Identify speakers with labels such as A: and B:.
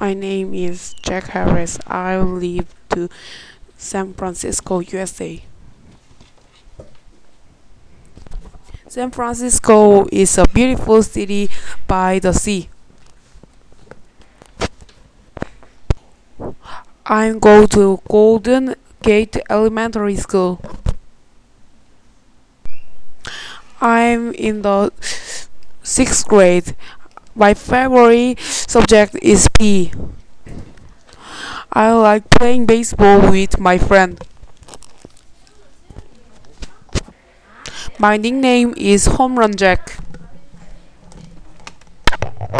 A: My name is Jack Harris. I live to San Francisco, USA. San Francisco is a beautiful city by the sea. I go to Golden Gate Elementary School. I'm in the sixth grade. My favorite subject is PE. I like playing baseball with my friend. My nickname is Home Run Jack.